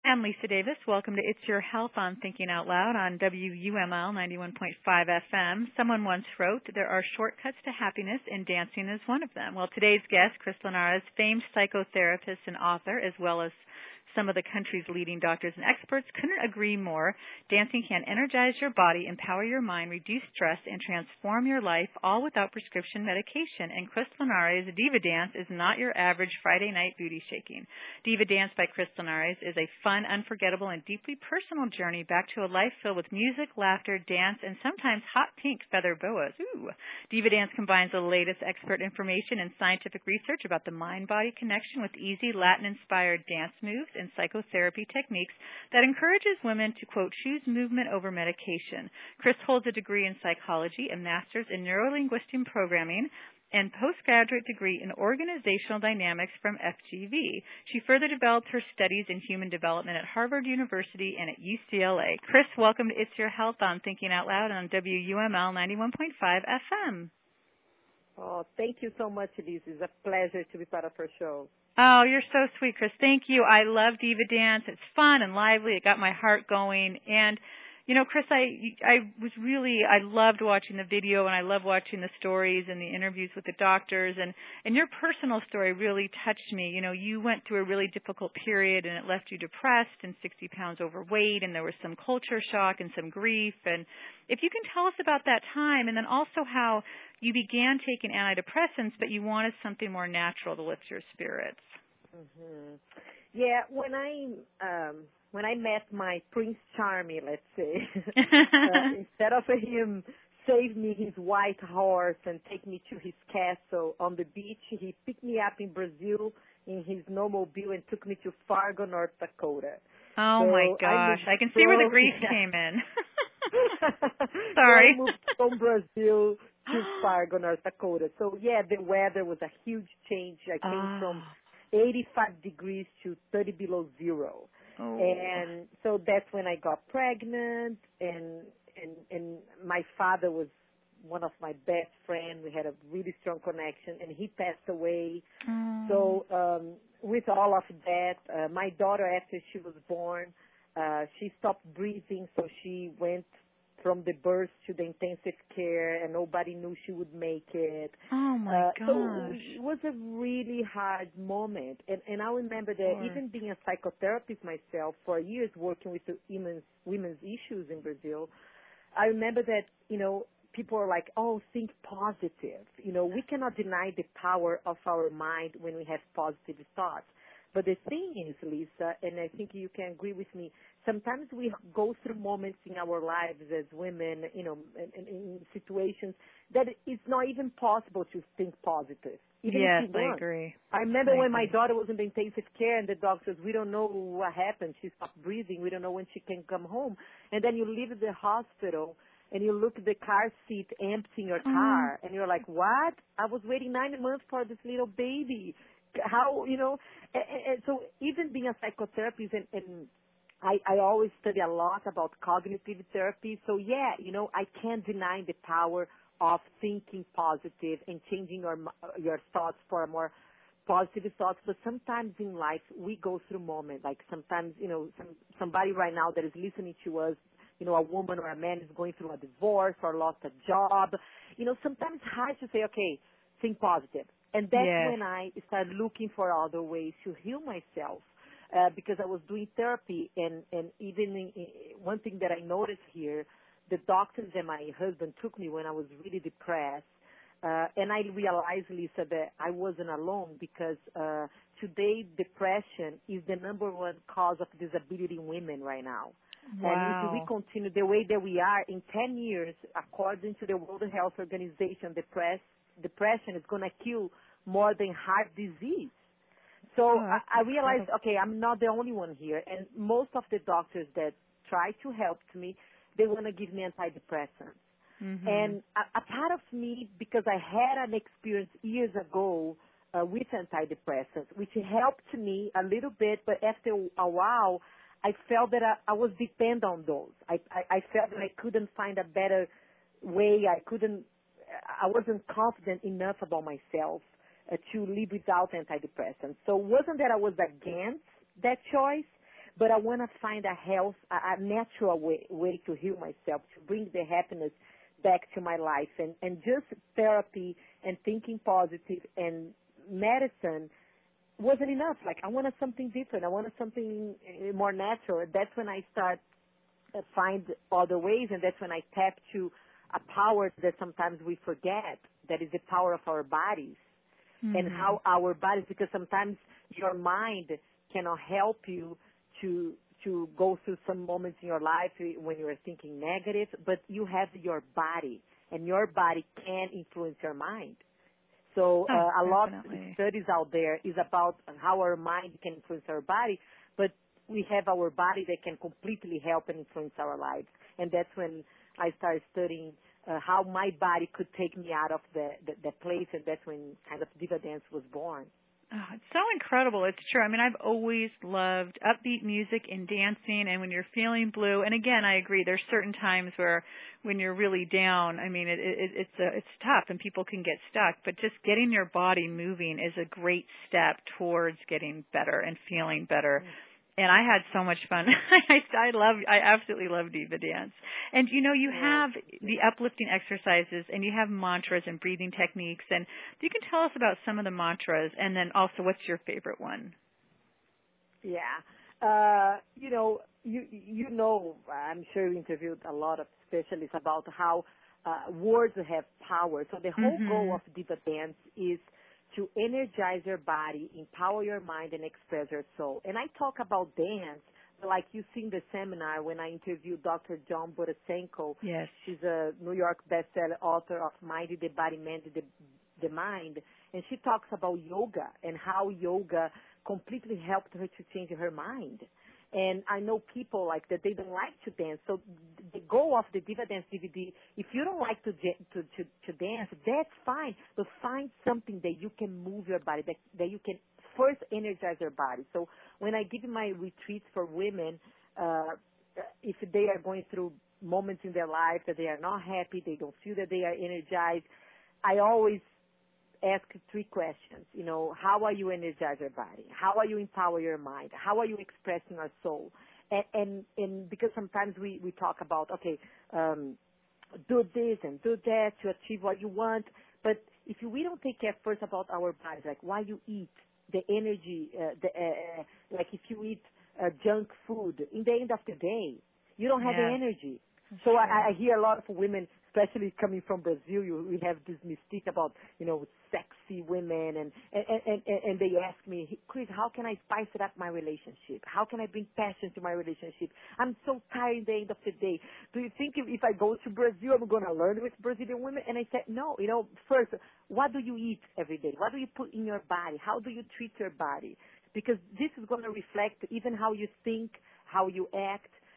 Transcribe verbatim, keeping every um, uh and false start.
I'm Lisa Davis. Welcome to It's Your Health on Thinking Out Loud on W U M L ninety-one point five F M. Someone once wrote, there are shortcuts to happiness and dancing is one of them. Well, today's guest, Chris Linares, famed psychotherapist and author, as well as some of the country's leading doctors and experts, couldn't agree more. Dancing can energize your body, empower your mind, reduce stress, and transform your life, all without prescription medication. And Chris Linares' Diva Dance is not your average Friday night booty shaking. Diva Dance by Chris Linares is a fun, unforgettable, and deeply personal journey back to a life filled with music, laughter, dance, and sometimes hot pink feather boas. Ooh. Diva Dance combines the latest expert information and scientific research about the mind-body connection with easy Latin-inspired dance moves and psychotherapy techniques that encourages women to, quote, choose movement over medication. Chris holds a degree in psychology, a master's in neurolinguistic programming, and postgraduate degree in organizational dynamics from F G V. She further developed her studies in human development at Harvard University and at U C L A. Chris, welcome to It's Your Health on Thinking Out Loud on W U M L ninety-one point five F M. Oh, thank you so much, Elise. It's a pleasure to be part of her show. Oh, you're so sweet, Chris. Thank you. I love Diva Dance. It's fun and lively. It got my heart going. And, you know, Chris, I I was really, I loved watching the video and I love watching the stories and the interviews with the doctors. And, and your personal story really touched me. You know, you went through a really difficult period and it left you depressed and sixty pounds overweight, and there was some culture shock and some grief. And if you can tell us about that time, and then also how you began taking antidepressants, but you wanted something more natural to lift your spirits. Mm-hmm. Yeah, when I um, when I met my Prince Charming, let's say, uh, instead of him save me his white horse and take me to his castle on the beach, he picked me up in Brazil in his snowmobile and took me to Fargo, North Dakota. Oh so my gosh, I, I can see where the grief yeah. came in. Sorry. So I moved from Brazil to Fargo, North Dakota. So yeah, the weather was a huge change. I came oh. from eighty-five degrees to thirty below zero. Oh. And so that's when I got pregnant, and, and, and my father was one of my best friends. We had a really strong connection, and he passed away. Oh. So um, with all of that, uh, my daughter, after she was born, uh, she stopped breathing, so she went from the birth to the intensive care, and nobody knew she would make it. Oh my uh, gosh. So it was a really hard moment. And, and I remember that even being a psychotherapist myself for years working with the women's, women's issues in Brazil, I remember that, you know, people are like, oh, think positive. You know, we cannot deny the power of our mind when we have positive thoughts. But the thing is, Lisa, and I think you can agree with me, sometimes we go through moments in our lives as women, you know, in, in, in situations that it's not even possible to think positive. Even yes, if you want. I agree. I remember I when agree. my daughter was in the intensive care and the doctors, we don't know what happened. She stopped breathing. We don't know when she can come home. And then you leave the hospital and you look at the car seat empty in your car, Mm. and you're like, what? I was waiting nine months for this little baby. How, you know, and, and so even being a psychotherapist, and, and I, I always study a lot about cognitive therapy. So yeah, you know, I can't deny the power of thinking positive and changing your, your thoughts for a more positive thoughts. But sometimes in life, we go through moments, like sometimes, you know, some, somebody right now that is listening to us, you know, a woman or a man is going through a divorce or lost a job. You know, sometimes it's hard to say, okay, think positive. And that's yes. when I started looking for other ways to heal myself, uh, because I was doing therapy. And, and even in, in, one thing that I noticed here, the doctors and my husband took me when I was really depressed. Uh, and I realized, Lisa, that I wasn't alone, because uh, today depression is the number one cause of disability in women right now. Wow. And if we continue the way that we are, in ten years, according to the World Health Organization, depress, depression is going to kill more than heart disease. So oh, I, I realized, okay, I'm not the only one here. And most of the doctors that try to help me, they want to give me antidepressants. Mm-hmm. And a, a part of me, because I had an experience years ago uh, with antidepressants, which helped me a little bit, but after a while, I felt that I, I was dependent on those. I, I, I felt that I couldn't find a better way. I couldn't, I wasn't confident enough about myself uh, to live without antidepressants. So it wasn't that I was against that choice, but I want to find a health, a, a natural way, way to heal myself, to bring the happiness back to my life. And, and just therapy and thinking positive and medicine wasn't enough. Like, I wanted something different. I wanted something uh, more natural. That's when I start uh, find other ways, and that's when I tap to a power that sometimes we forget, that is the power of our bodies. Mm-hmm. And how our bodies, because sometimes your mind cannot help you to to go through some moments in your life when you are thinking negative, but you have your body, and your body can influence your mind. So uh, oh, a lot definitely. of studies out there is about how our mind can influence our body, but we have our body that can completely help and influence our lives. And that's when I started studying uh, how my body could take me out of the, the, the place, and that's when kind of diva dance was born. Oh, it's so incredible. It's true. I mean, I've always loved upbeat music and dancing, and when you're feeling blue, and again, I agree, there's certain times where when you're really down, I mean, it, it, it's a, it's tough and people can get stuck, but just getting your body moving is a great step towards getting better and feeling better. Mm-hmm. And I had so much fun. I, I love, I absolutely love diva dance. And you know, you have the uplifting exercises, and you have mantras and breathing techniques. And you can tell us about some of the mantras, and then also, what's your favorite one? Yeah, uh, you know, you you know, I'm sure you interviewed a lot of specialists about how uh, words have power. So the whole mm-hmm. goal of diva dance is to energize your body, empower your mind, and express your soul. And I talk about dance, like you see in the seminar when I interviewed Doctor John Borasenko. Yes. She's a New York bestseller author of Mind the Body, Man the, the Mind. And she talks about yoga and how yoga completely helped her to change her mind. And I know people like that, they don't like to dance. So the goal of the Diva Dance D V D, if you don't like to, to, to, to dance, that's fine. But find something that you can move your body, that, that you can first energize your body. So when I give my retreats for women, uh, if they are going through moments in their life that they are not happy, they don't feel that they are energized, I always ask three questions. You know, how are you energize your body? How are you empower your mind? How are you expressing your soul? And and, and because sometimes we, we talk about, okay, um, do this and do that to achieve what you want. But if you, we don't take care first about our bodies, like why you eat, the energy, uh, the, uh, like if you eat uh, junk food, in the end of the day, you don't have yeah. the energy. So I, I hear a lot of women, especially coming from Brazil, you, we have this mystique about, you know, sexy women, and, and, and, and they ask me, Chris, how can I spice it up my relationship? How can I bring passion to my relationship? I'm so tired at the end of the day. Do you think if, if I go to Brazil, I'm going to learn with Brazilian women? And I said, no, you know, first, what do you eat every day? What do you put in your body? How do you treat your body? Because this is going to reflect even how you think, how you act.